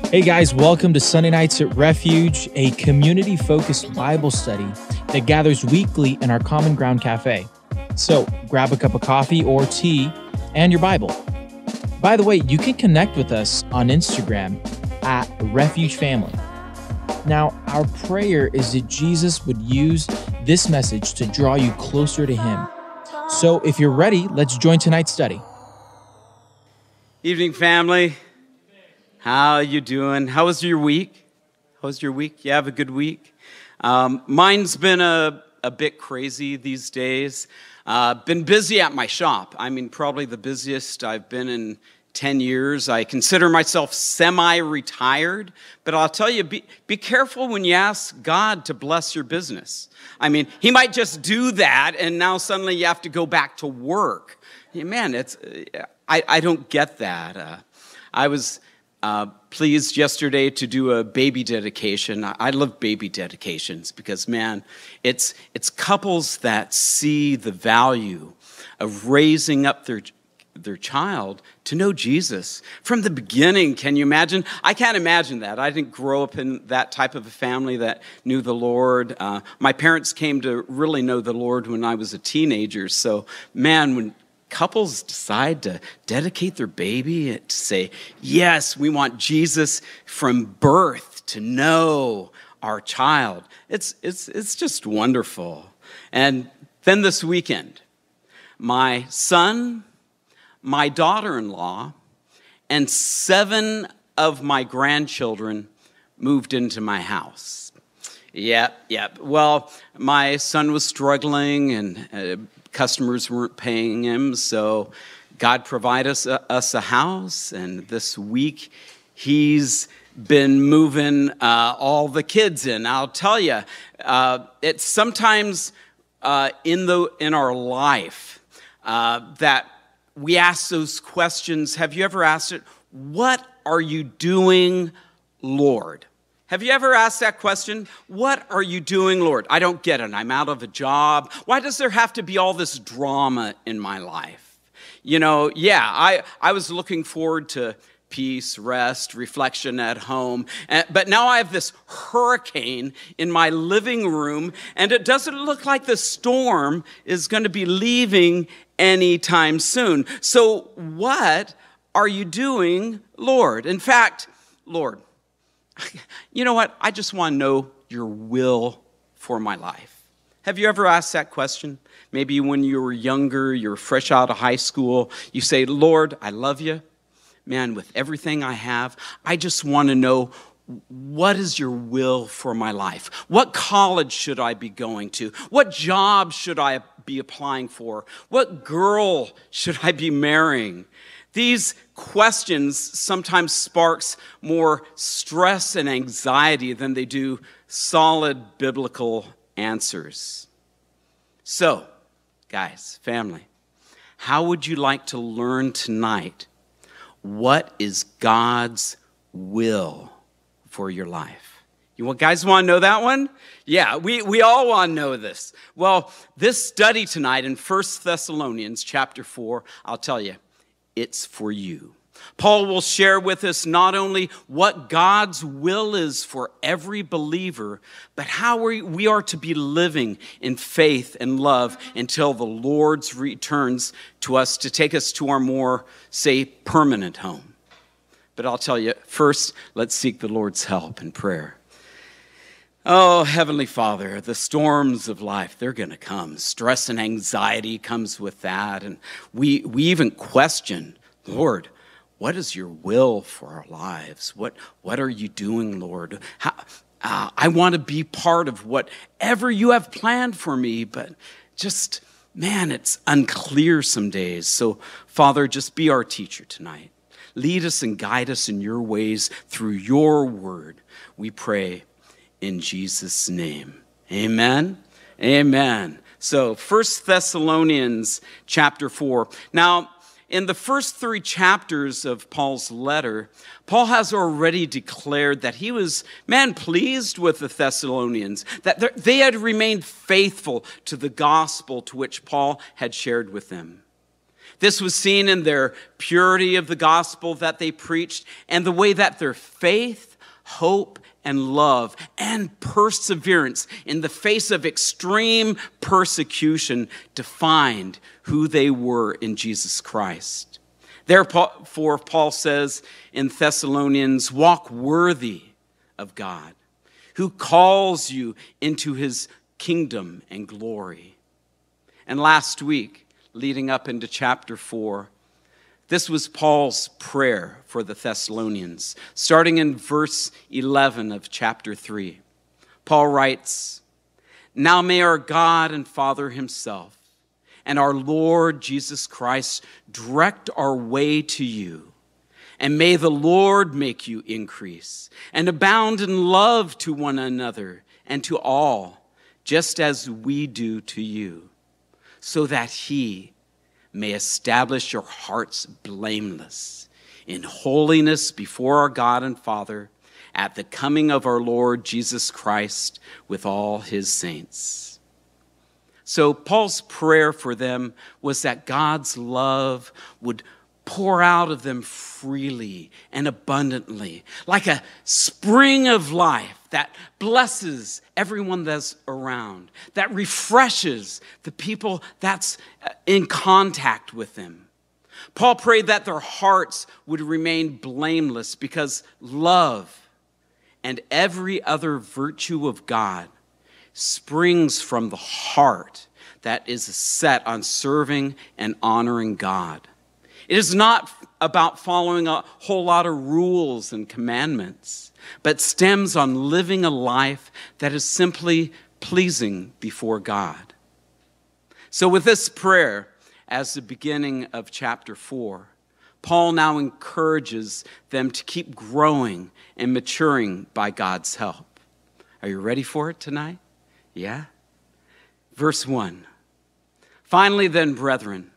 Hey guys, welcome to Sunday Nights at Refuge, a community-focused Bible study that gathers weekly in our Common Ground Cafe. So grab a cup of coffee or tea and your Bible. By the way, you can connect with us on Instagram at Refuge Family. Now, our prayer is that Jesus would use this message to draw you closer to Him. So if you're ready, let's join tonight's study. Evening, family. How you doing? How was your week? You have a good week? Mine's been a bit crazy these days. Been busy at my shop. I mean, probably the busiest I've been in 10 years. I consider myself semi-retired, but I'll tell you, be careful when you ask God to bless your business. I mean, He might just do that, and now suddenly you have to go back to work. Man, I don't get that. I was pleased yesterday to do a baby dedication. I love baby dedications because, man, it's couples that see the value of raising up their child to know Jesus from the beginning. Can you imagine? I can't imagine that. I didn't grow up in that type of a family that knew the Lord. My parents came to really know the Lord when I was a teenager. So, man, when couples decide to dedicate their baby to say, yes, we want Jesus from birth to know our child. It's just wonderful. And then this weekend, my son, my daughter-in-law, and 7 of my grandchildren moved into my house. Yep. Well, my son was struggling and customers weren't paying him, so God provided us a house, and this week he's been moving all the kids in. I'll tell you, it's sometimes in our life that we ask those questions. Have you ever asked it, what are you doing, Lord? Have you ever asked that question? What are you doing, Lord? I don't get it. I'm out of a job. Why does there have to be all this drama in my life? You know, I was looking forward to peace, rest, reflection at home. But now I have this hurricane in my living room, and it doesn't look like the storm is going to be leaving anytime soon. So what are you doing, Lord? In fact, Lord, you know what? I just want to know your will for my life. Have you ever asked that question? Maybe when you were younger, you're fresh out of high school, you say, Lord, I love you. Man, with everything I have, I just want to know, what is your will for my life? What college should I be going to? What job should I be applying for? What girl should I be marrying? These questions sometimes sparks more stress and anxiety than they do solid biblical answers. So, guys, family, how would you like to learn tonight what is God's will for your life? You guys want to know that one? Yeah, we all want to know this. Well, this study tonight in 1 Thessalonians chapter 4, I'll tell you, it's for you. Paul will share with us not only what God's will is for every believer, but how we are to be living in faith and love until the Lord returns to us to take us to our more, say, permanent home. But I'll tell you, first, let's seek the Lord's help in prayer. Oh, Heavenly Father, the storms of life, they're going to come. Stress and anxiety comes with that. And we even question, Lord, what is your will for our lives? What are you doing, Lord? I want to be part of whatever you have planned for me, but just, man, it's unclear some days. So, Father, just be our teacher tonight. Lead us and guide us in your ways through your word. We pray in Jesus' name. Amen. Amen. So 1 Thessalonians chapter 4. Now, in the first 3 chapters of Paul's letter, Paul has already declared that he was, pleased with the Thessalonians, that they had remained faithful to the gospel to which Paul had shared with them. This was seen in their purity of the gospel that they preached and the way that their faith, hope, and love and perseverance in the face of extreme persecution defined who they were in Jesus Christ. Therefore, Paul says in Thessalonians, walk worthy of God, who calls you into his kingdom and glory. And last week, leading up into chapter 4, this was Paul's prayer for the Thessalonians. Starting in verse 11 of chapter 3, Paul writes, now may our God and Father himself and our Lord Jesus Christ direct our way to you. And may the Lord make you increase and abound in love to one another and to all, just as we do to you, so that he may establish your hearts blameless in holiness before our God and Father at the coming of our Lord Jesus Christ with all his saints. So Paul's prayer for them was that God's love would pour out of them freely and abundantly, like a spring of life that blesses everyone that's around, that refreshes the people that's in contact with them. Paul prayed that their hearts would remain blameless because love and every other virtue of God springs from the heart that is set on serving and honoring God. It is not about following a whole lot of rules and commandments, but stems on living a life that is simply pleasing before God. So with this prayer as the beginning of chapter 4, Paul now encourages them to keep growing and maturing by God's help. Are you ready for it tonight? Yeah? Verse 1. Finally then, brethren,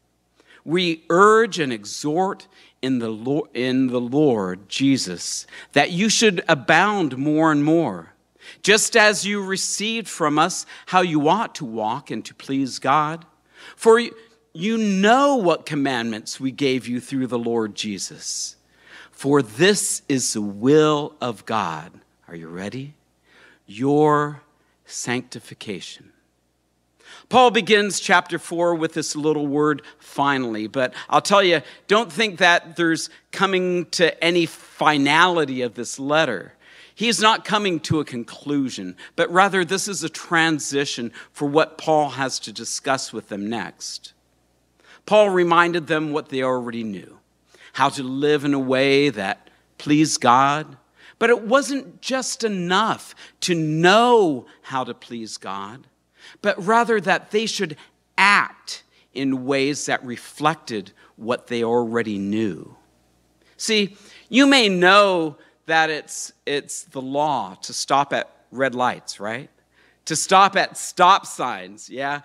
we urge and exhort in the Lord Jesus that you should abound more and more, just as you received from us how you ought to walk and to please God. For you know what commandments we gave you through the Lord Jesus. For this is the will of God. Are you ready? Your sanctification. Paul begins chapter 4 with this little word, finally. But I'll tell you, don't think that there's coming to any finality of this letter. He's not coming to a conclusion, but rather this is a transition for what Paul has to discuss with them next. Paul reminded them what they already knew, how to live in a way that pleased God. But it wasn't just enough to know how to please God, but rather that they should act in ways that reflected what they already knew. See, you may know that it's the law to stop at red lights, right? To stop at stop signs, yeah?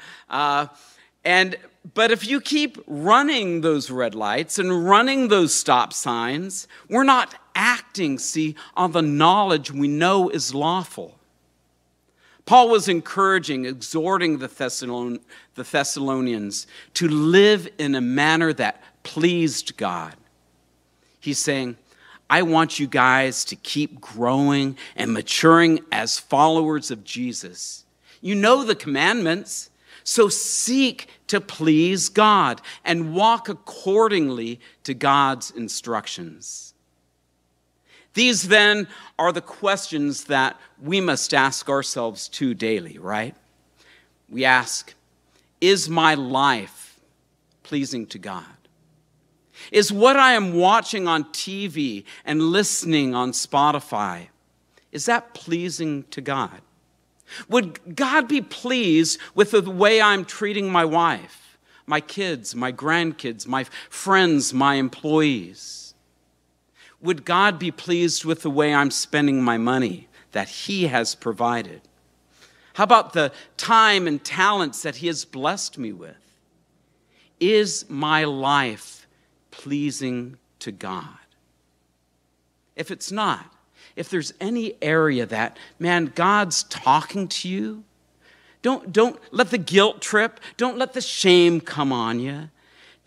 But if you keep running those red lights and running those stop signs, we're not acting, see, on the knowledge we know is lawful. Paul was encouraging, exhorting the Thessalonians to live in a manner that pleased God. He's saying, I want you guys to keep growing and maturing as followers of Jesus. You know the commandments, so seek to please God and walk accordingly to God's instructions. These then are the questions that we must ask ourselves too daily, right? We ask, is my life pleasing to God? Is what I am watching on TV and listening on Spotify, is that pleasing to God? Would God be pleased with the way I'm treating my wife, my kids, my grandkids, my friends, my employees? Would God be pleased with the way I'm spending my money that he has provided? How about the time and talents that he has blessed me with? Is my life pleasing to God? If it's not, if there's any area that, man, God's talking to you, don't let the guilt trip, don't let the shame come on you.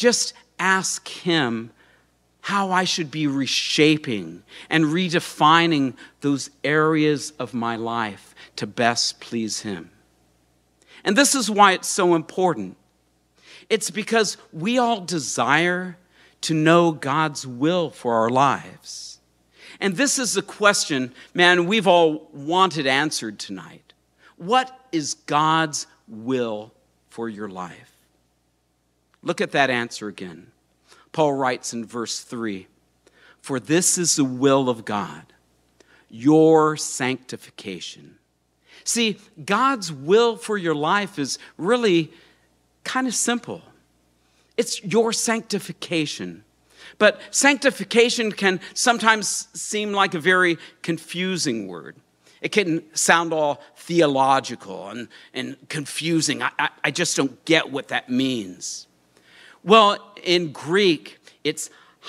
just ask him how I should be reshaping and redefining those areas of my life to best please him. And this is why it's so important. It's because we all desire to know God's will for our lives. And this is a question, man, we've all wanted answered tonight. What is God's will for your life? Look at that answer again. Paul writes in verse 3, "For this is the will of God, your sanctification." See, God's will for your life is really kind of simple. It's your sanctification. But sanctification can sometimes seem like a very confusing word. It can sound all theological and confusing. I just don't get what that means. Well, in Greek, it's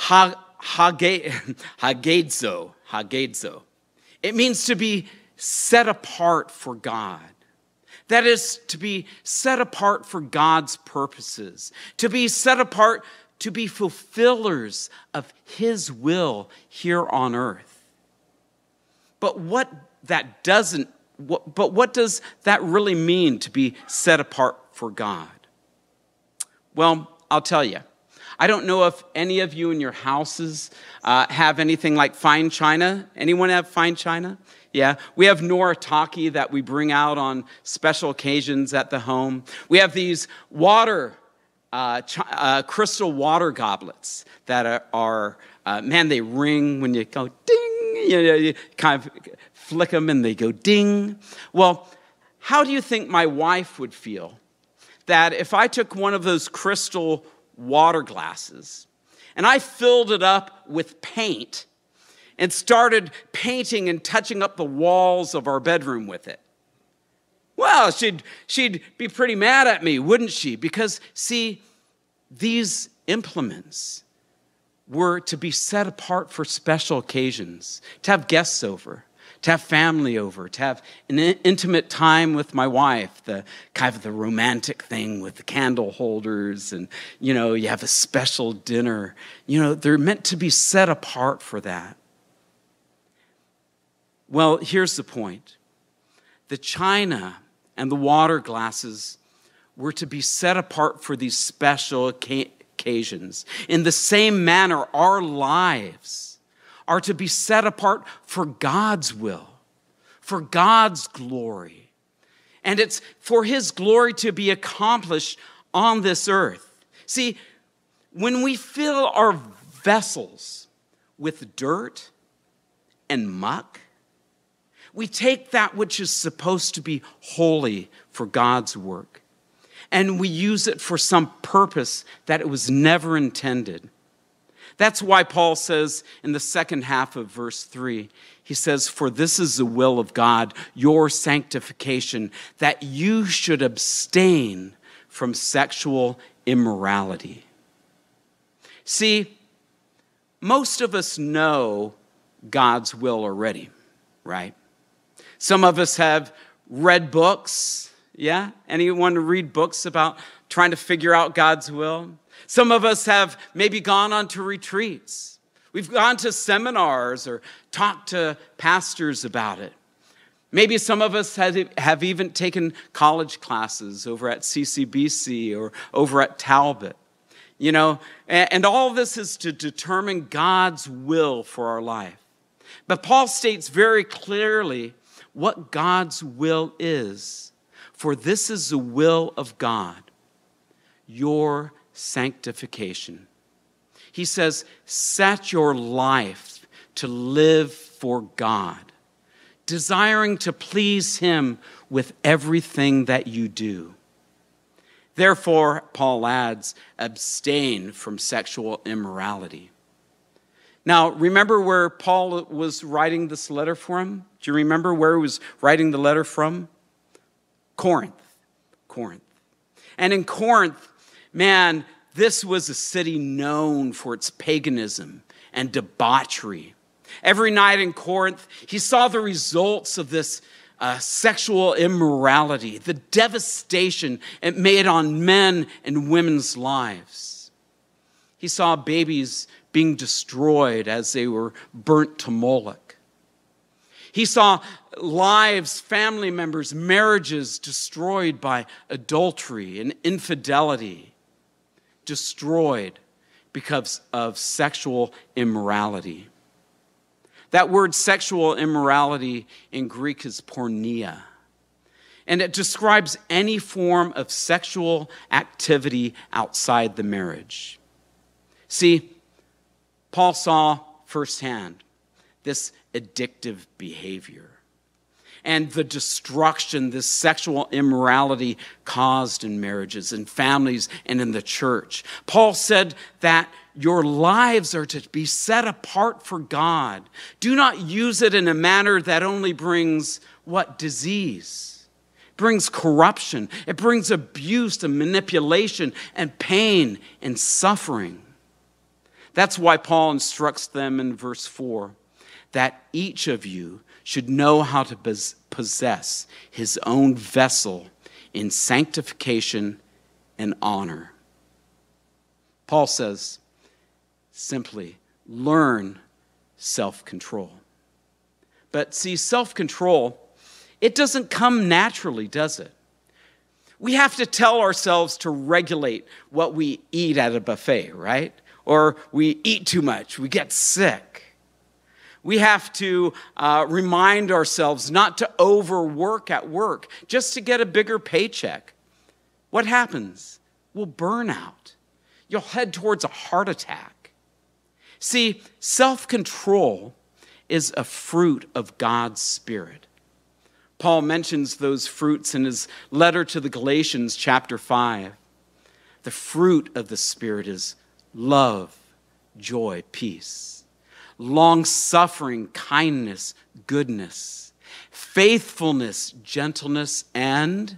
hagidzo. It means to be set apart for God. That is, to be set apart for God's purposes, to be set apart to be fulfillers of his will here on earth. But what does that really mean, to be set apart for God? Well, I'll tell you. I don't know if any of you in your houses have anything like fine china. Anyone have fine china? Yeah, we have Noritake that we bring out on special occasions at the home. We have these crystal water goblets that are man, they ring when you go ding. You kind of flick them and they go ding. Well, how do you think my wife would feel that if I took one of those crystal water glasses and I filled it up with paint and started painting and touching up the walls of our bedroom with it? Well, she'd be pretty mad at me, wouldn't she? Because, see, these implements were to be set apart for special occasions, to have guests over, to have family over, to have an intimate time with my wife, the kind of the romantic thing with the candle holders, and, you have a special dinner. They're meant to be set apart for that. Well, here's the point. The china and the water glasses were to be set apart for these special occasions. In the same manner, our lives are to be set apart for God's will, for God's glory. And it's for his glory to be accomplished on this earth. See, when we fill our vessels with dirt and muck, we take that which is supposed to be holy for God's work, and we use it for some purpose that it was never intended. That's why Paul says in the second half of verse 3, he says, "For this is the will of God, your sanctification, that you should abstain from sexual immorality." See, most of us know God's will already, right? Some of us have read books. Yeah? Anyone read books about trying to figure out God's will? Some of us have maybe gone on to retreats. We've gone to seminars or talked to pastors about it. Maybe some of us have even taken college classes over at CCBC or over at Talbot. And all this is to determine God's will for our life. But Paul states very clearly what God's will is. For this is the will of God, your sanctification. He says, set your life to live for God, desiring to please him with everything that you do. Therefore, Paul adds, abstain from sexual immorality. Now, remember where Paul was writing this letter from? Do you remember where he was writing the letter from? Corinth. And in Corinth, man, this was a city known for its paganism and debauchery. Every night in Corinth, he saw the results of this sexual immorality, the devastation it made on men and women's lives. He saw babies being destroyed as they were burnt to Moloch. He saw lives, family members, marriages destroyed by adultery and infidelity, destroyed because of sexual immorality. That word sexual immorality in Greek is porneia, and it describes any form of sexual activity outside the marriage. See, Paul saw firsthand this addictive behavior and the destruction this sexual immorality caused in marriages, in families, and in the church. Paul said that your lives are to be set apart for God. Do not use it in a manner that only brings what? Disease. It brings corruption. It brings abuse and manipulation and pain and suffering. That's why Paul instructs them in verse 4 that each of you should know how to possess his own vessel in sanctification and honor. Paul says, simply, learn self-control. But see, self-control, it doesn't come naturally, does it? We have to tell ourselves to regulate what we eat at a buffet, right? Or we eat too much, we get sick. We have to remind ourselves not to overwork at work just to get a bigger paycheck. What happens? We'll burn out. You'll head towards a heart attack. See, self-control is a fruit of God's Spirit. Paul mentions those fruits in his letter to the Galatians, chapter 5. The fruit of the Spirit is love, joy, peace, long-suffering, kindness, goodness, faithfulness, gentleness, and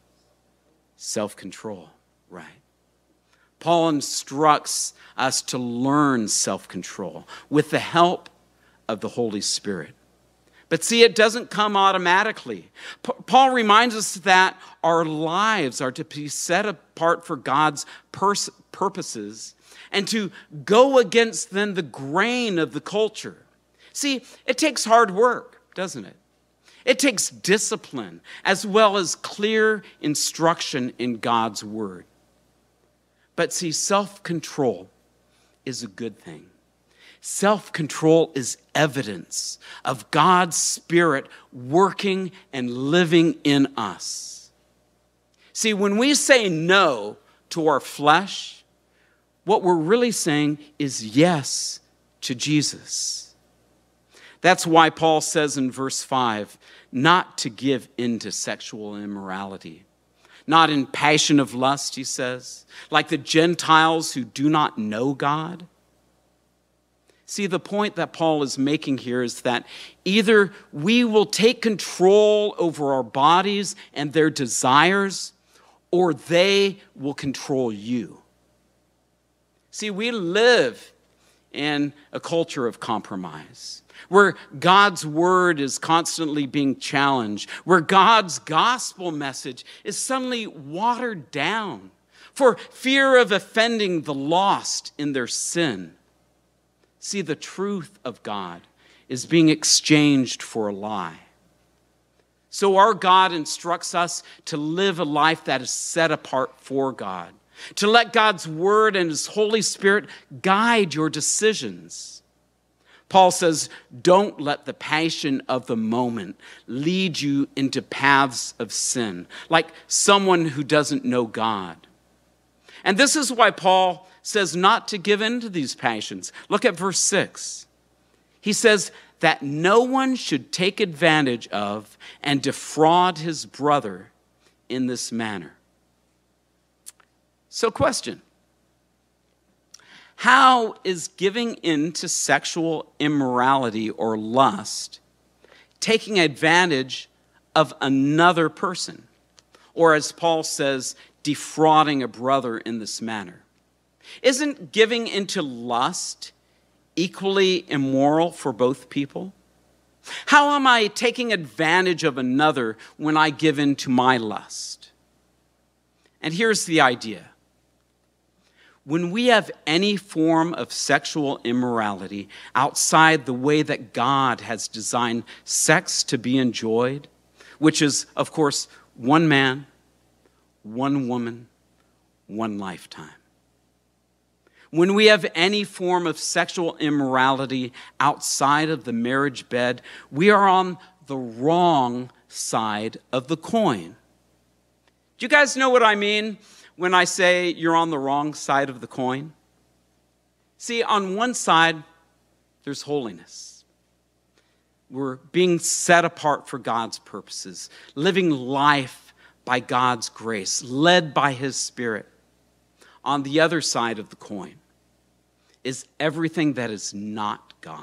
self-control, right? Paul instructs us to learn self-control with the help of the Holy Spirit. But see, it doesn't come automatically. Paul reminds us that our lives are to be set apart for God's purposes and to go against then the grain of the culture. See, it takes hard work, doesn't it? It takes discipline as well as clear instruction in God's word. But see, self-control is a good thing. Self-control is evidence of God's Spirit working and living in us. See, when we say no to our flesh, what we're really saying is yes to Jesus. That's why Paul says in verse 5, not to give in to sexual immorality. Not in passion of lust, he says, like the Gentiles who do not know God. See, the point that Paul is making here is that either we will take control over our bodies and their desires, or they will control you. See, we live in a culture of compromise, where God's word is constantly being challenged, where God's gospel message is suddenly watered down for fear of offending the lost in their sin. See, the truth of God is being exchanged for a lie. So our God instructs us to live a life that is set apart for God, to let God's word and his Holy Spirit guide your decisions. Paul says, don't let the passion of the moment lead you into paths of sin, like someone who doesn't know God. And this is why Paul says not to give in to these passions. Look at verse 6. He says that no one should take advantage of and defraud his brother in this manner. So question, how is giving in to sexual immorality or lust taking advantage of another person? Or as Paul says, defrauding a brother in this manner? Isn't giving into lust equally immoral for both people? How am I taking advantage of another when I give in to my lust? And here's the idea. when we have any form of sexual immorality outside the way that God has designed sex to be enjoyed, which is, of course, one man, one woman, one lifetime. When we have any form of sexual immorality outside of the marriage bed, we are on the wrong side of the coin. Do you guys know what I mean when I say you're on the wrong side of the coin? See, on one side, there's holiness. We're being set apart for God's purposes, living life by God's grace, led by His Spirit. On the other side of the coin is everything that is not God.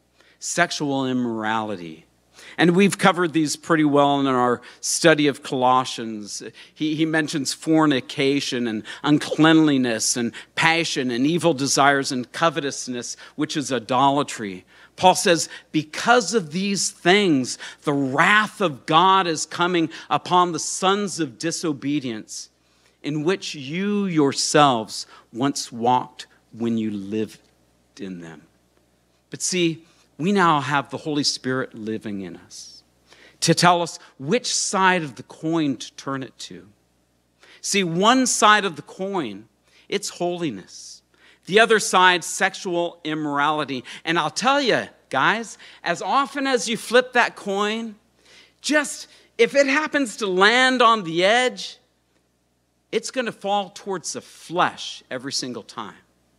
Sexual immorality. And we've covered these pretty well in our study of Colossians. He mentions fornication and uncleanliness and passion and evil desires and covetousness, which is idolatry. Paul says, because of these things, the wrath of God is coming upon the sons of disobedience, in which you yourselves once walked when you lived in them. But see, we now have the Holy Spirit living in us to tell us which side of the coin to turn it to. See, one side of the coin, it's holiness. The other side, sexual immorality. And I'll tell you, guys, as often as you flip that coin, just if it happens to land on the edge, it's going to fall towards the flesh every single time.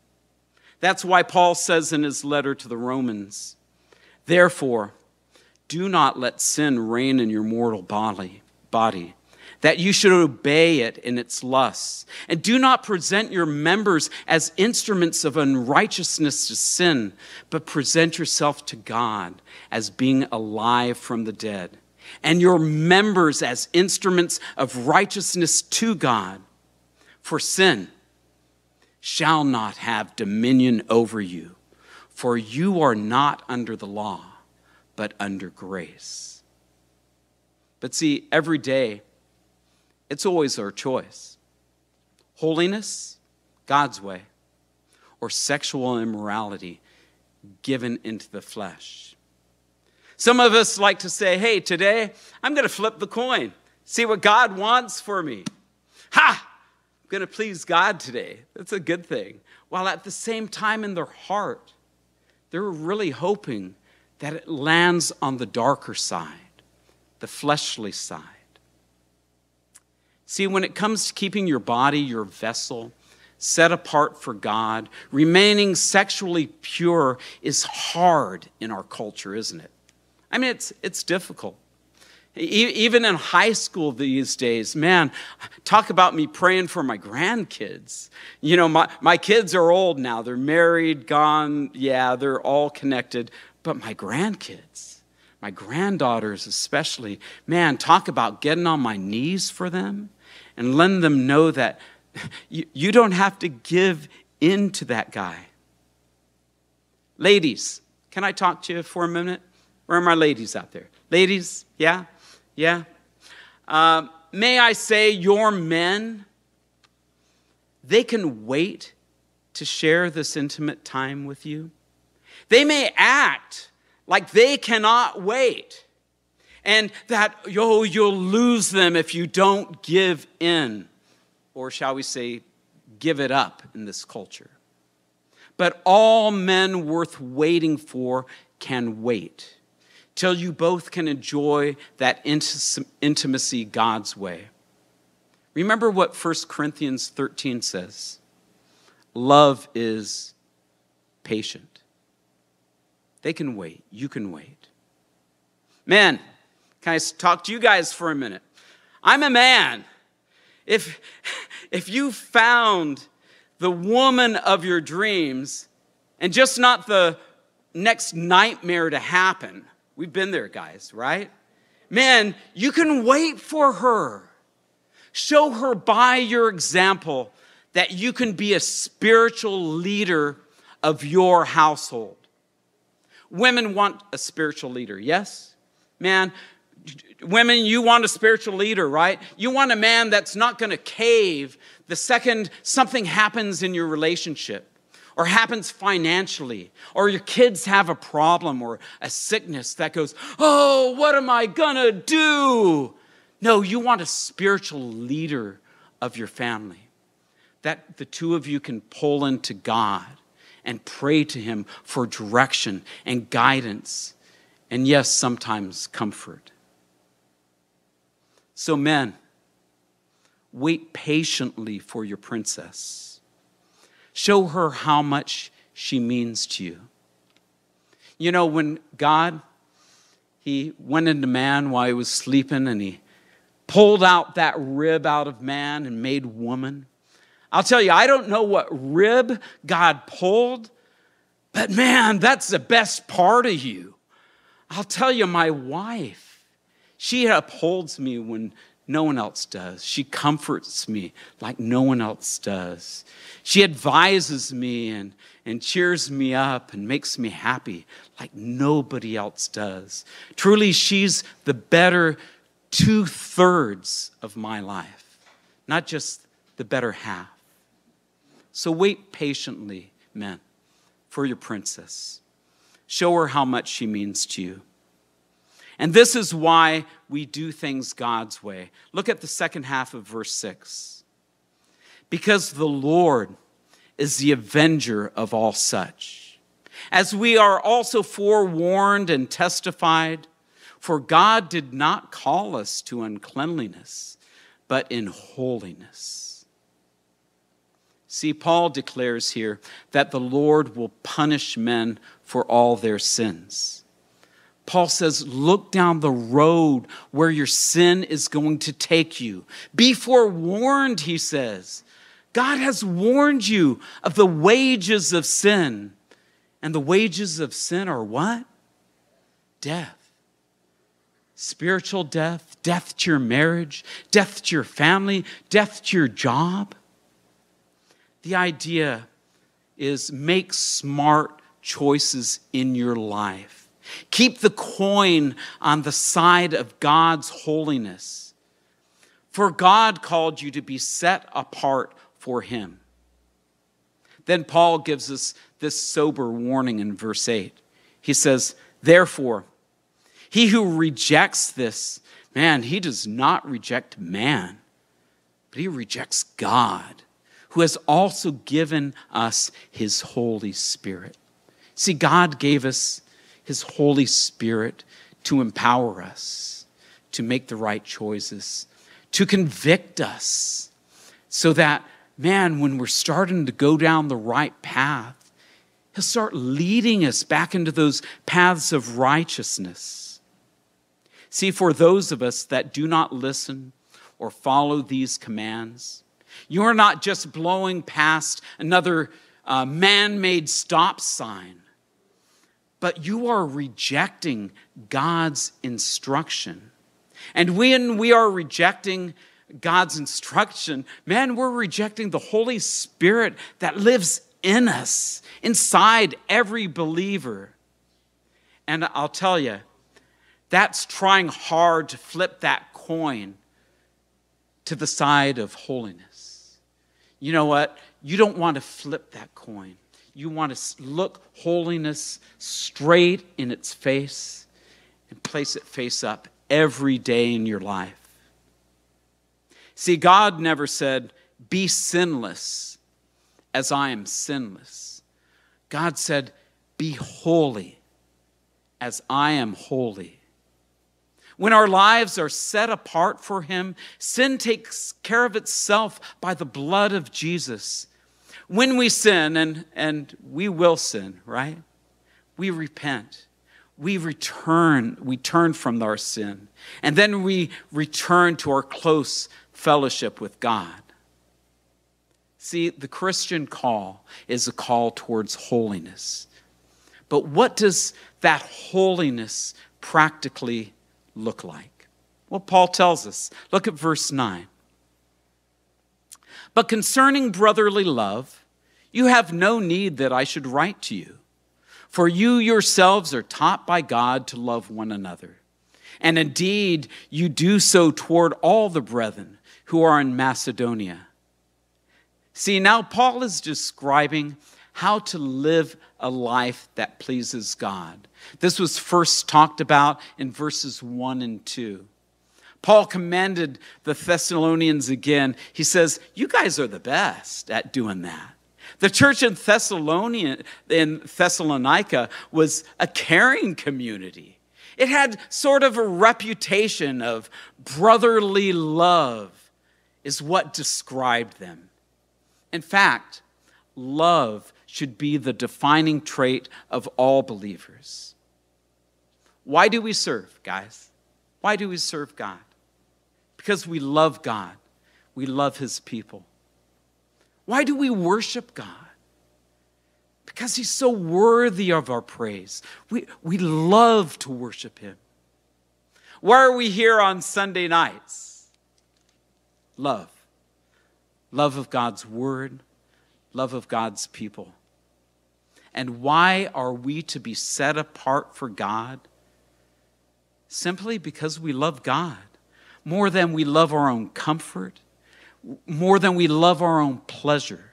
That's why Paul says in his letter to the Romans, therefore, do not let sin reign in your mortal body, that you should obey it in its lusts. And do not present your members as instruments of unrighteousness to sin, but present yourself to God as being alive from the dead, and your members as instruments of righteousness to God. For sin shall not have dominion over you, for you are not under the law, but under grace. But see, every day, it's always our choice. Holiness, God's way, or sexual immorality given into the flesh. Some of us like to say, hey, today I'm going to flip the coin, see what God wants for me. Ha! I'm going to please God today. That's a good thing. While at the same time in their heart, they're really hoping that it lands on the darker side, the fleshly side. See, when it comes to keeping your body, your vessel, set apart for God, remaining sexually pure is hard in our culture, isn't it? I mean, it's difficult. Even in high school these days, man, talk about me praying for my grandkids. You know, my kids are old now. They're married, gone. Yeah, they're all connected. But my grandkids, my granddaughters especially, man, talk about getting on my knees for them and letting them know that you don't have to give in to that guy. Ladies, can I talk to you for a minute? Where are my ladies out there? Ladies, yeah? Yeah? May I say your men, they can wait to share this intimate time with you. They may act like they cannot wait and that, you'll lose them if you don't give in, or shall we say, give it up in this culture. But all men worth waiting for can wait till you both can enjoy that intimacy God's way. Remember what 1 Corinthians 13 says. Love is patient. They can wait. You can wait. Man, can I talk to you guys for a minute? I'm a man. If you found the woman of your dreams and just not the next nightmare to happen, we've been there, guys, right? Man, you can wait for her. Show her by your example that you can be a spiritual leader of your household. Women want a spiritual leader, yes? Man, Women, you want a spiritual leader, right? You want a man that's not going to cave the second something happens in your relationship or happens financially or your kids have a problem or a sickness that goes, oh, what am I going to do? No, you want a spiritual leader of your family that the two of you can pull into God and pray to him for direction and guidance and, yes, sometimes comfort. So men, wait patiently for your princess. Show her how much she means to you. You know, when God, he went into man while he was sleeping and he pulled out that rib out of man and made woman. I'll tell you, I don't know what rib God pulled, but man, that's the best part of you. I'll tell you, my wife, she upholds me when no one else does. She comforts me like no one else does. She advises me and cheers me up and makes me happy like nobody else does. Truly, she's the better 2/3 of my life, not just the better half. So wait patiently, men, for your princess. Show her how much she means to you. And this is why we do things God's way. Look at the second half of verse 6. Because the Lord is the avenger of all such, as we are also forewarned and testified, for God did not call us to uncleanliness, but in holiness. See, Paul declares here that the Lord will punish men for all their sins. Paul says, look down the road where your sin is going to take you. Be forewarned, he says. God has warned you of the wages of sin. And the wages of sin are what? Death. Spiritual death, death to your marriage, death to your family, death to your job. The idea is make smart choices in your life. Keep the coin on the side of God's holiness. For God called you to be set apart for him. Then Paul gives us this sober warning in verse 8. He says, therefore, he who rejects this, man, he does not reject man, but he rejects God, who has also given us his Holy Spirit. See, God gave us his Holy Spirit to empower us, to make the right choices, to convict us, so that, man, when we're starting to go down the right path, he'll start leading us back into those paths of righteousness. See, for those of us that do not listen or follow these commands, you're not just blowing past another man-made stop sign, but you are rejecting God's instruction. And when we are rejecting God's instruction, man, we're rejecting the Holy Spirit that lives in us, inside every believer. And I'll tell you, that's trying hard to flip that coin to the side of holiness. You know what? You don't want to flip that coin. You want to look holiness straight in its face and place it face up every day in your life. See, God never said, be sinless as I am sinless. God said, be holy as I am holy. When our lives are set apart for him, sin takes care of itself by the blood of Jesus. When we sin, and we will sin, right? We repent. We turn from our sin. And then we return to our close fellowship with God. See, the Christian call is a call towards holiness. But what does that holiness practically look like? Well, Paul tells us. Look at verse 9. But concerning brotherly love, you have no need that I should write to you. For you yourselves are taught by God to love one another. And indeed, you do so toward all the brethren who are in Macedonia. See, now Paul is describing how to live a life that pleases God. This was first talked about in verses 1 and 2. Paul commended the Thessalonians again. He says, you guys are the best at doing that. The church in Thessalonica was a caring community. It had sort of a reputation of brotherly love, is what described them. In fact, love should be the defining trait of all believers. Why do we serve, guys? Why do we serve God? Because we love God. We love his people. Why do we worship God? Because he's so worthy of our praise. We love to worship him. Why are we here on Sunday nights? Love. Love of God's word. Love of God's people. And why are we to be set apart for God? Simply because we love God. More than we love our own comfort. More than we love our own pleasure.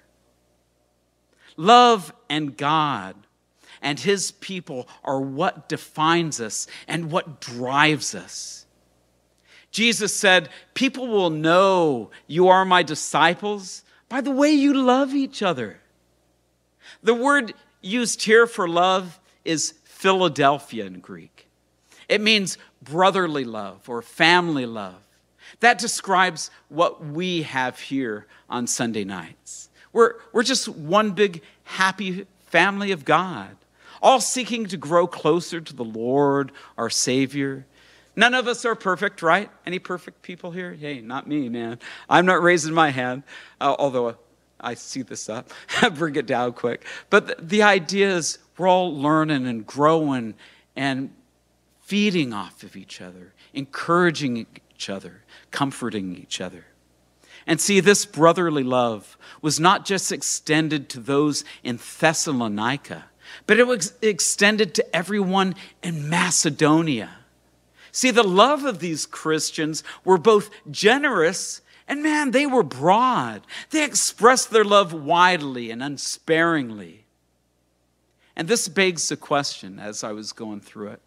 Love and God and his people are what defines us and what drives us. Jesus said, people will know you are my disciples by the way you love each other. The word used here for love is Philadelphia in Greek. It means brotherly love or family love. That describes what we have here on Sunday nights. We're just one big happy family of God, all seeking to grow closer to the Lord, our Savior. None of us are perfect, right? Any perfect people here? Hey, not me, man. I'm not raising my hand, although I see this up. Bring it down quick. But the idea is we're all learning and growing and feeding off of each other, encouraging each other, comforting each other. And see, this brotherly love was not just extended to those in Thessalonica, but it was extended to everyone in Macedonia. See, the love of these Christians were both generous and, man, they were broad. They expressed their love widely and unsparingly. And this begs the question as I was going through it.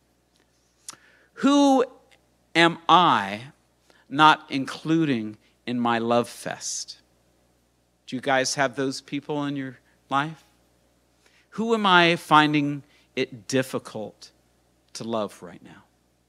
Who am I not including in my love fest? Do you guys have those people in your life? Who am I finding it difficult to love right now?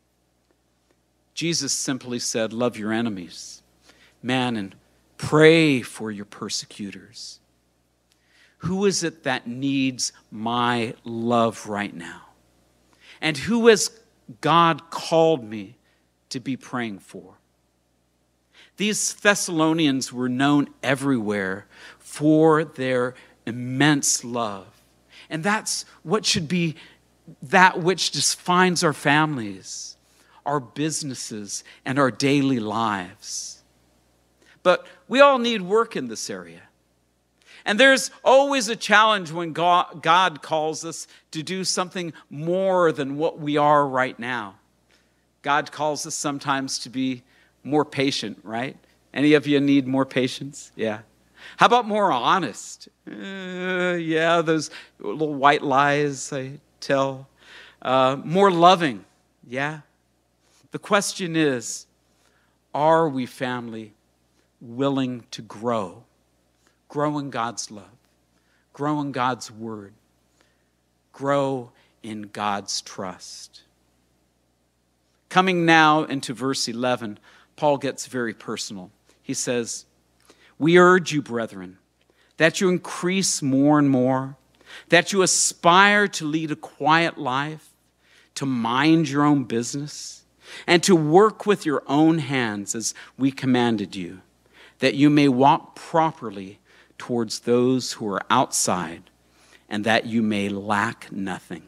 Jesus simply said, love your enemies, man, and pray for your persecutors. Who is it that needs my love right now? And who has God called me to be praying for? These Thessalonians were known everywhere for their immense love. And that's what should be that which defines our families, our businesses, and our daily lives. But we all need work in this area. And there's always a challenge when God calls us to do something more than what we are right now. God calls us sometimes to be more patient, right? Any of you need more patience? Yeah. How about more honest? Yeah, those little white lies I tell. More loving. Yeah. The question is, are we, family, willing to grow? Grow in God's love. Grow in God's word. Grow in God's trust. Coming now into verse 11, Paul gets very personal. He says, we urge you, brethren, that you increase more and more, that you aspire to lead a quiet life, to mind your own business, and to work with your own hands as we commanded you, that you may walk properly towards those who are outside, and that you may lack nothing.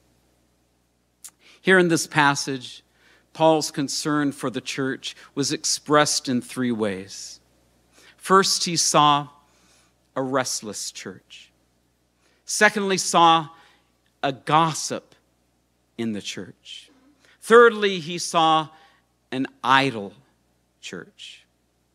Here in this passage, Paul's concern for the church was expressed in three ways. First, he saw a restless church. Secondly, saw a gossip in the church. Thirdly, he saw an idle church.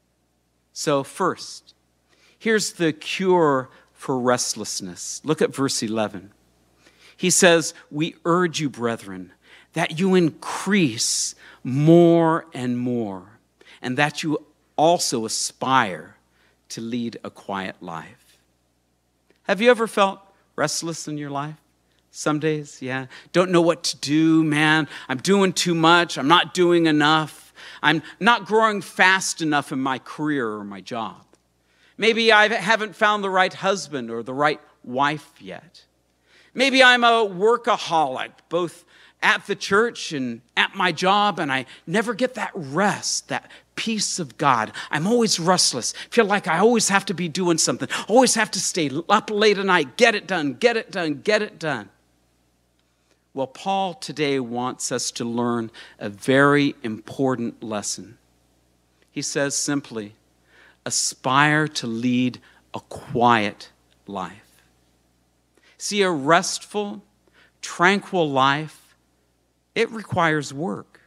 So first, here's the cure for restlessness. Look at verse 11. He says, "We urge you, brethren, that you increase more and more, and that you also aspire to lead a quiet life." Have you ever felt restless in your life? Some days, yeah. Don't know what to do, man. I'm doing too much. I'm not doing enough. I'm not growing fast enough in my career or my job. Maybe I haven't found the right husband or the right wife yet. Maybe I'm a workaholic, both at the church and at my job, and I never get that rest, that peace of God. I'm always restless. Feel like I always have to be doing something. Always have to stay up late at night. Get it done, get it done, get it done. Well, Paul today wants us to learn a very important lesson. He says simply, aspire to lead a quiet life. See, a restful, tranquil life, it requires work.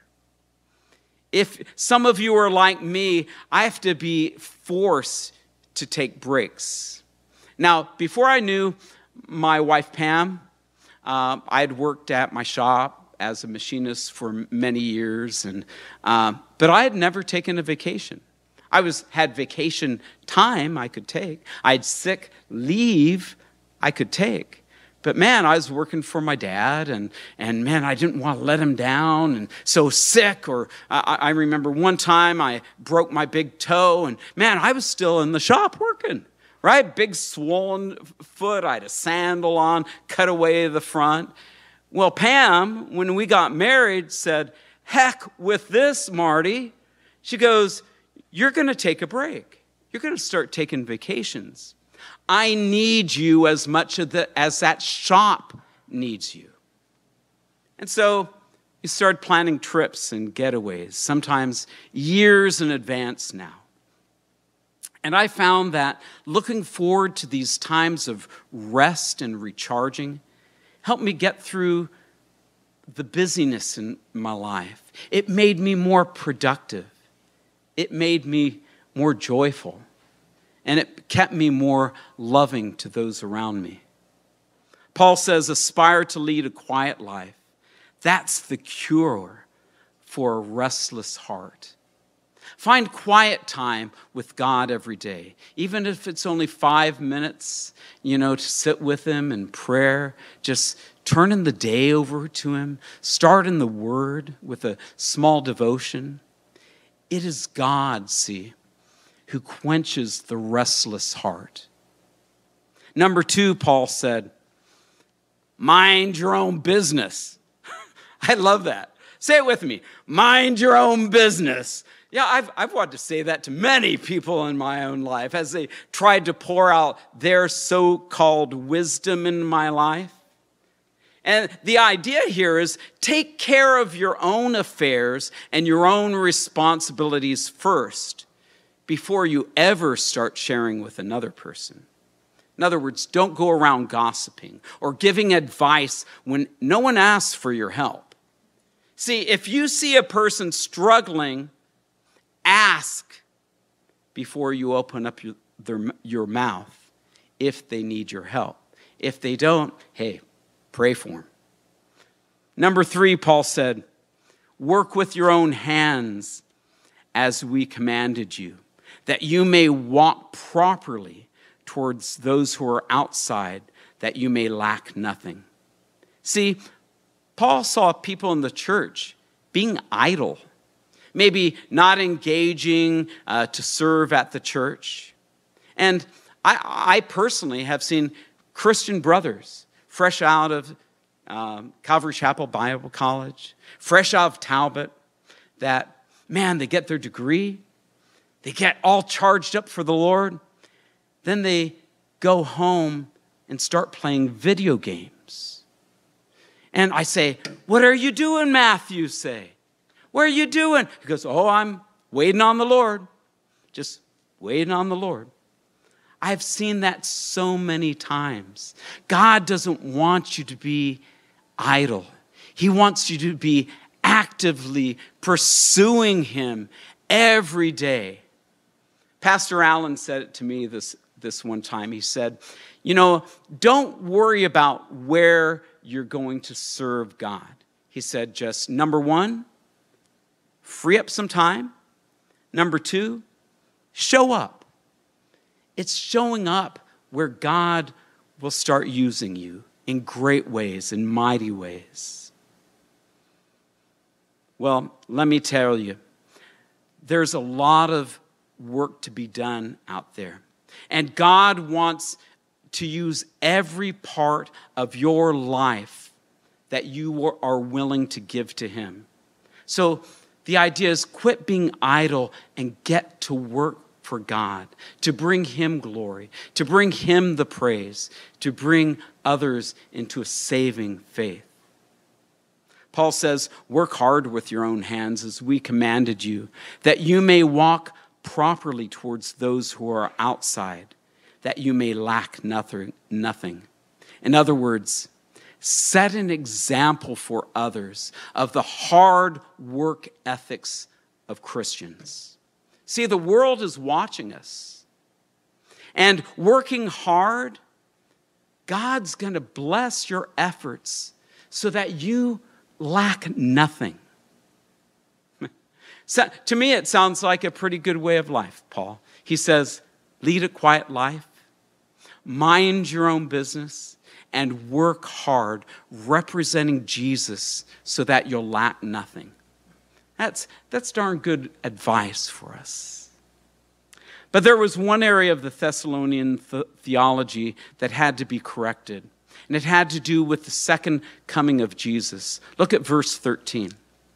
If some of you are like me, I have to be forced to take breaks. Now, before I knew my wife, Pam, I had worked at my shop as a machinist for many years, but I had never taken a vacation. I had vacation time I could take. I had sick leave I could take. But man, I was working for my dad, and man, I didn't want to let him down, and so sick. Or I remember one time I broke my big toe, and man, I was still in the shop working, right? Big swollen foot, I had a sandal on, cut away the front. Well, Pam, when we got married, said, "Heck with this, Marty." She goes, "You're going to take a break. You're going to start taking vacations. I need you as much as that shop needs you." And so you start planning trips and getaways, sometimes years in advance now. And I found that looking forward to these times of rest and recharging helped me get through the busyness in my life. It made me more productive. It made me more joyful. And it kept me more loving to those around me. Paul says, aspire to lead a quiet life. That's the cure for a restless heart. Find quiet time with God every day, even if it's only 5 minutes, to sit with him in prayer. Just turning the day over to him. Start in the Word with a small devotion. It is God, see, who quenches the restless heart. Number 2, Paul said, mind your own business. I love that. Say it with me. Mind your own business. Yeah, I've wanted to say that to many people in my own life as they tried to pour out their so-called wisdom in my life. And the idea here is take care of your own affairs and your own responsibilities first before you ever start sharing with another person. In other words, don't go around gossiping or giving advice when no one asks for your help. See, if you see a person struggling, ask before you open up your mouth if they need your help. If they don't, hey, pray for them. Number 3, Paul said, work with your own hands as we commanded you, that you may walk properly towards those who are outside, that you may lack nothing. See, Paul saw people in the church being idle, maybe not engaging to serve at the church. And I personally have seen Christian brothers fresh out of Calvary Chapel Bible College, fresh out of Talbot, that, man, they get their degree, they get all charged up for the Lord, then they go home and start playing video games. And I say, what are you doing, Matthew? Say, what are you doing? He goes, oh, I'm waiting on the Lord. Just waiting on the Lord. I've seen that so many times. God doesn't want you to be idle. He wants you to be actively pursuing him every day. Pastor Allen said it to me this one time. He said, don't worry about where you're going to serve God. He said, just number one, free up some time. Number two, show up. It's showing up where God will start using you in great ways, in mighty ways. Well, let me tell you, there's a lot of work to be done out there. And God wants to use every part of your life that you are willing to give to him. So the idea is quit being idle and get to work for God, to bring him glory, to bring him the praise, to bring others into a saving faith. Paul says, work hard with your own hands as we commanded you, that you may walk properly towards those who are outside, that you may lack nothing. In other words, set an example for others of the hard work ethics of Christians. See, the world is watching us. And working hard, God's going to bless your efforts so that you lack nothing. So, to me, it sounds like a pretty good way of life, Paul. He says, lead a quiet life, mind your own business, and work hard representing Jesus so that you'll lack nothing. That's darn good advice for us. But there was one area of the Thessalonian theology that had to be corrected, and it had to do with the second coming of Jesus. Look at verse 13.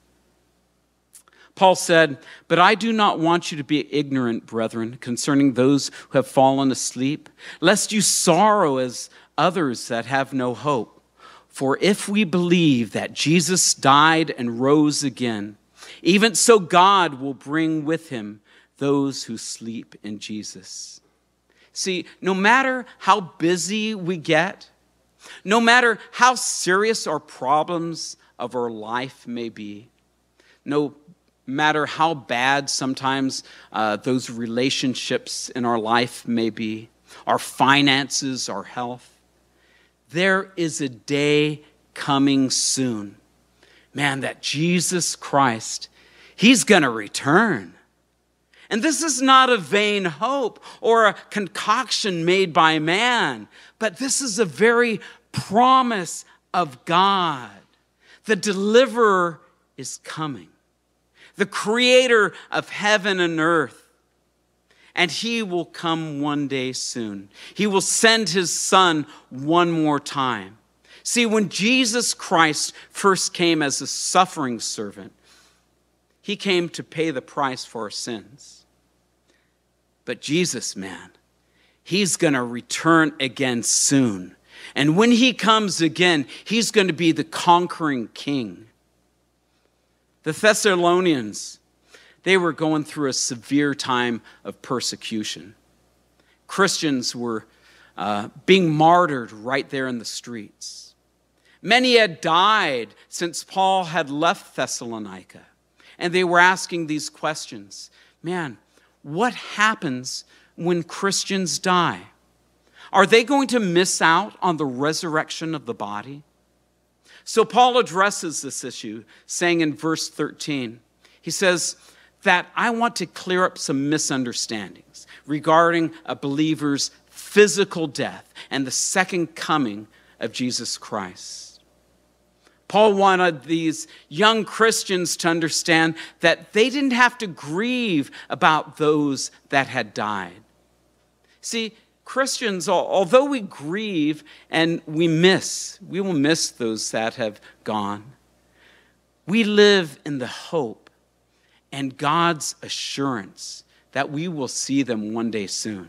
Paul said, "But I do not want you to be ignorant, brethren, concerning those who have fallen asleep, lest you sorrow as others that have no hope. For if we believe that Jesus died and rose again, even so God will bring with him those who sleep in Jesus." See, no matter how busy we get, no matter how serious our problems of our life may be, no matter how bad sometimes those relationships in our life may be, our finances, our health, there is a day coming soon, man, that Jesus Christ, he's going to return. And this is not a vain hope or a concoction made by man, but this is a very promise of God. The deliverer is coming, the creator of heaven and earth, and he will come one day soon. He will send his son one more time. See, when Jesus Christ first came as a suffering servant, he came to pay the price for our sins. But Jesus, man, he's going to return again soon. And when he comes again, he's going to be the conquering king. The Thessalonians, they were going through a severe time of persecution. Christians were being martyred right there in the streets. Many had died since Paul had left Thessalonica. And they were asking these questions. Man, what happens when Christians die? Are they going to miss out on the resurrection of the body? So Paul addresses this issue, saying in verse 13, he says that I want to clear up some misunderstandings regarding a believer's physical death and the second coming of Jesus Christ. Paul wanted these young Christians to understand that they didn't have to grieve about those that had died. See, Christians, although we grieve and we will miss those that have gone, we live in the hope and God's assurance that we will see them one day soon.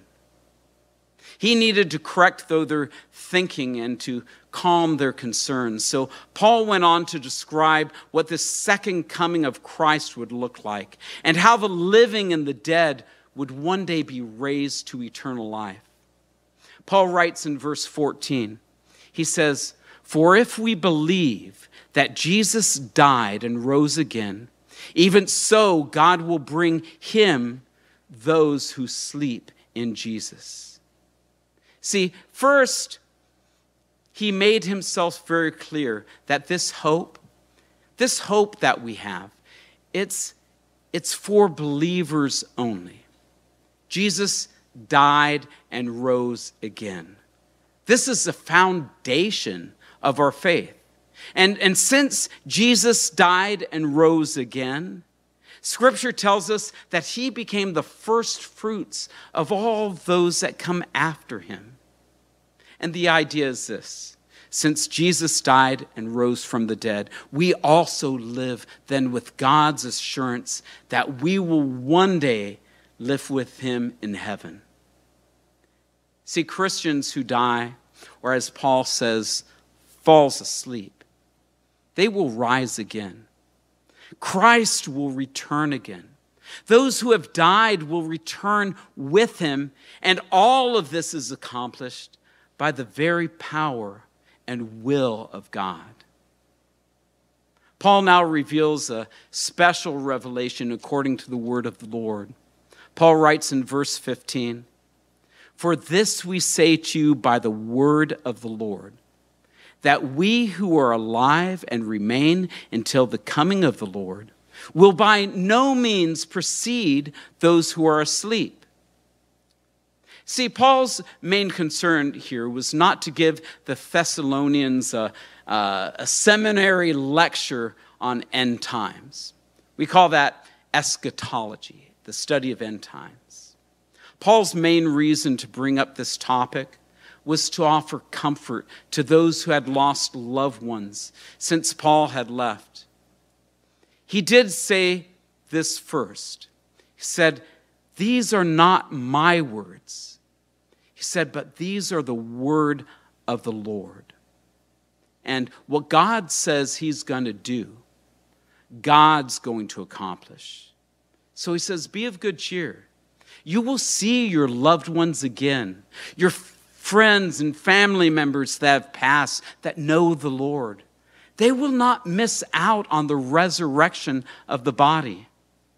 He needed to correct their thinking and to calm their concerns. So Paul went on to describe what the second coming of Christ would look like and how the living and the dead would one day be raised to eternal life. Paul writes in verse 14, he says, For if we believe that Jesus died and rose again, even so God will bring him those who sleep in Jesus. See, first, he made himself very clear that this hope that we have, it's for believers only. Jesus died and rose again. This is the foundation of our faith. And since Jesus died and rose again, Scripture tells us that he became the first fruits of all those that come after him. And the idea is this: since Jesus died and rose from the dead, we also live then with God's assurance that we will one day live with him in heaven. See, Christians who die, or as Paul says, falls asleep, they will rise again. Christ will return again. Those who have died will return with him, and all of this is accomplished by the very power and will of God. Paul now reveals a special revelation according to the word of the Lord. Paul writes in verse 15, "For this we say to you by the word of the Lord, that we who are alive and remain until the coming of the Lord will by no means precede those who are asleep." See, Paul's main concern here was not to give the Thessalonians a seminary lecture on end times. We call that eschatology, the study of end times. Paul's main reason to bring up this topic was to offer comfort to those who had lost loved ones since Paul had left. He did say this first. He said, "These are not my words." He said, "But these are the word of the Lord." And what God says he's going to do, God's going to accomplish. So he says, be of good cheer. You will see your loved ones again, your friends and family members that have passed that know the Lord. They will not miss out on the resurrection of the body.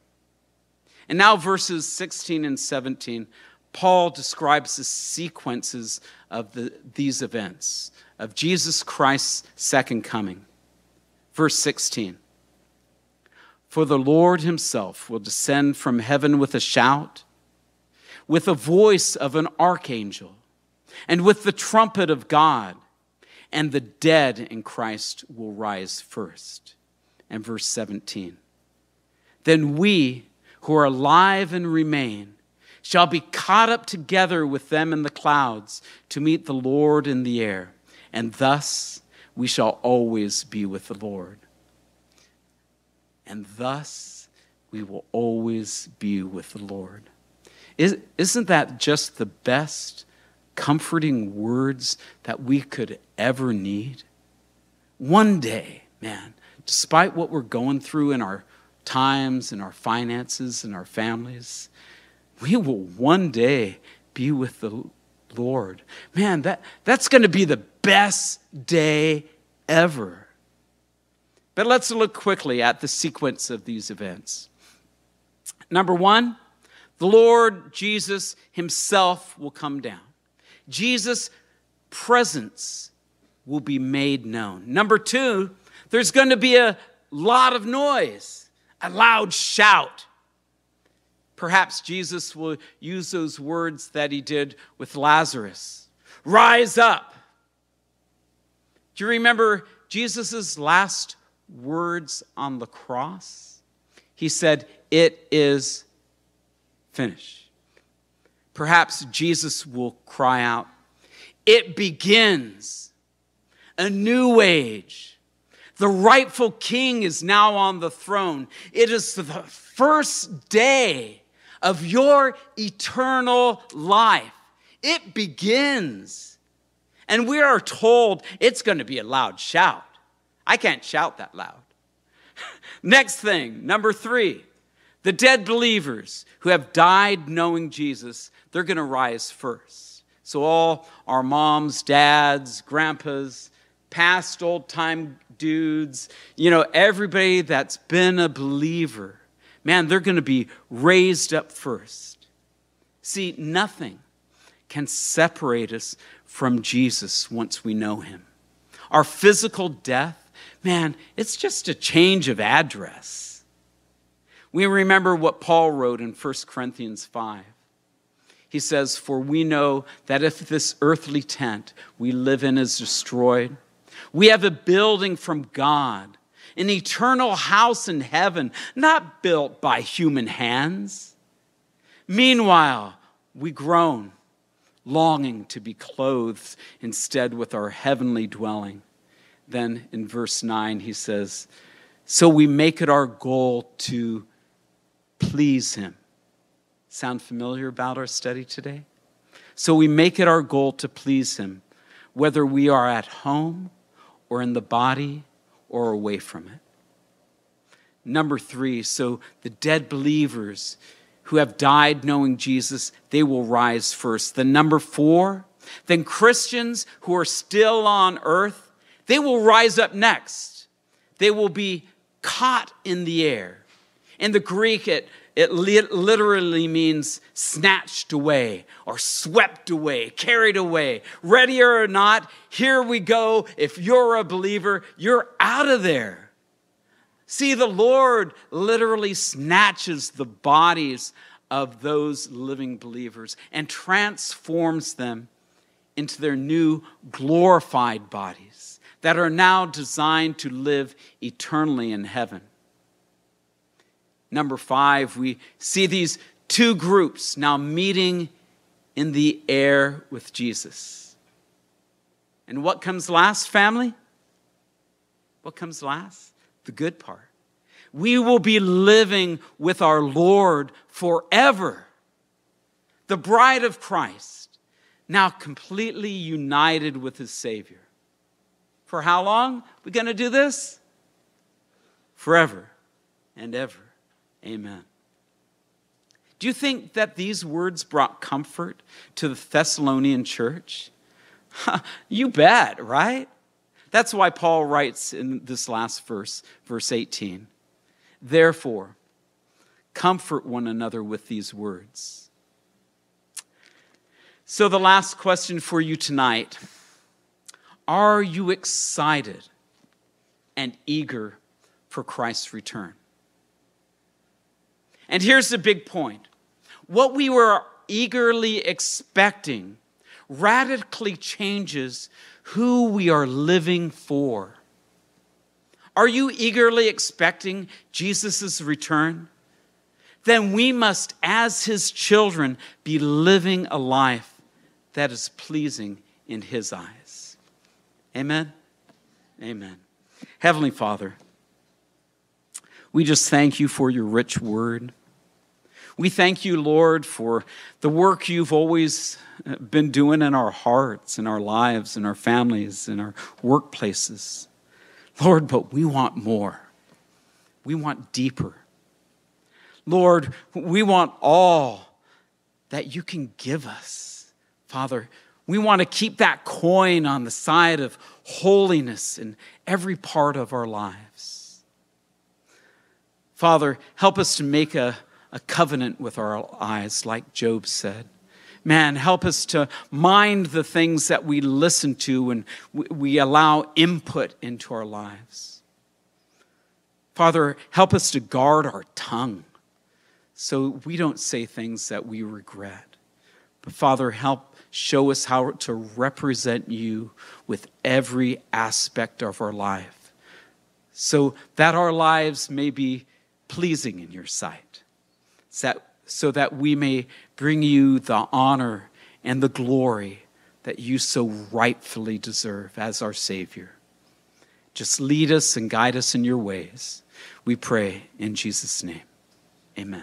And now verses 16 and 17, Paul describes the sequences of these events, of Jesus Christ's second coming. Verse 16, "For the Lord himself will descend from heaven with a shout, with the voice of an archangel, and with the trumpet of God, and the dead in Christ will rise first." And verse 17, "Then we who are alive and remain shall be caught up together with them in the clouds to meet the Lord in the air, and thus we shall always be with the Lord." And thus we will always be with the Lord. Isn't that just the best comforting words that we could ever need? One day, man, despite what we're going through in our times, in our finances, in our families, we will one day be with the Lord. Man, that's going to be the best day ever. But let's look quickly at the sequence of these events. Number one, the Lord Jesus himself will come down. Jesus' presence will be made known. Number two, there's going to be a lot of noise, a loud shout. Perhaps Jesus will use those words that he did with Lazarus. Rise up. Do you remember Jesus' last words on the cross? He said, "It is finished." Perhaps Jesus will cry out, "It begins. A new age. The rightful king is now on the throne. It is the first day of your eternal life. It begins." And we are told it's going to be a loud shout. I can't shout that loud. Next thing, number three, the dead believers who have died knowing Jesus, they're going to rise first. So all our moms, dads, grandpas, past old-time dudes, everybody that's been a believer, man, they're going to be raised up first. See, nothing can separate us from Jesus once we know him. Our physical death, man, it's just a change of address. We remember what Paul wrote in 1 Corinthians 5. He says, "For we know that if this earthly tent we live in is destroyed, we have a building from God, an eternal house in heaven, not built by human hands. Meanwhile, we groan, longing to be clothed instead with our heavenly dwelling." Then in verse 9, he says, "So we make it our goal to please him." Sound familiar about our study today? So we make it our goal to please him, whether we are at home or in the body or away from it. Number 3, so the dead believers who have died knowing Jesus, they will rise first. Then number 4, then Christians who are still on earth, they will rise up next. They will be caught in the air. In the Greek, it literally means snatched away or swept away, carried away. Ready or not, here we go. If you're a believer, you're out of there. See, the Lord literally snatches the bodies of those living believers and transforms them into their new glorified bodies that are now designed to live eternally in heaven. Number 5, we see these 2 groups now meeting in the air with Jesus. And what comes last, family? What comes last? The good part. We will be living with our Lord forever. The bride of Christ, now completely united with his Savior. For how long are we going to do this? Forever and ever. Amen. Do you think that these words brought comfort to the Thessalonian church? You bet, right? That's why Paul writes in this last verse, verse 18, "Therefore, comfort one another with these words." So the last question for you tonight, are you excited and eager for Christ's return? And here's the big point. What we were eagerly expecting radically changes who we are living for. Are you eagerly expecting Jesus' return? Then we must, as his children, be living a life that is pleasing in his eyes. Amen? Amen. Heavenly Father, we just thank you for your rich word. We thank you, Lord, for the work you've always been doing in our hearts, in our lives, in our families, in our workplaces. Lord, but we want more. We want deeper. Lord, we want all that you can give us. Father, we want to keep that coin on the side of holiness in every part of our lives. Father, help us to make a covenant with our eyes, like Job said. Man, help us to mind the things that we listen to and we allow input into our lives. Father, help us to guard our tongue so we don't say things that we regret. But Father, help show us how to represent you with every aspect of our life so that our lives may be pleasing in your sight. So that we may bring you the honor and the glory that you so rightfully deserve as our Savior. Just lead us and guide us in your ways. We pray in Jesus' name. Amen.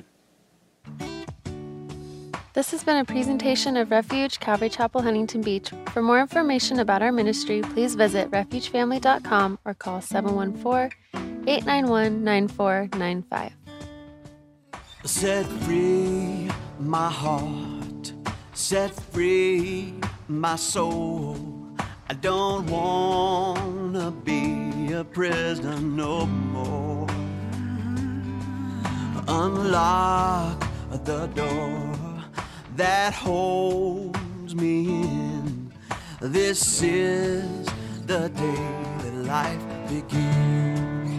This has been a presentation of Refuge Calvary Chapel, Huntington Beach. For more information about our ministry, please visit refugefamily.com or call 714-891-9495. Set free my heart, set free my soul. I don't want a prisoner no more. Unlock the door that holds me in. This is the day that life begins.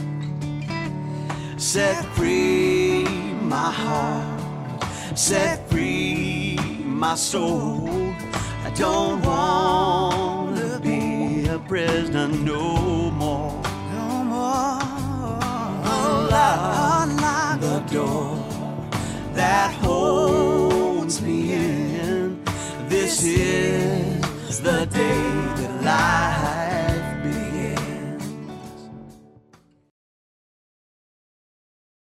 Set free my heart, set free my soul. I don't want to be a prisoner no more. No more. Unlock the door that holds me in. This is the day that life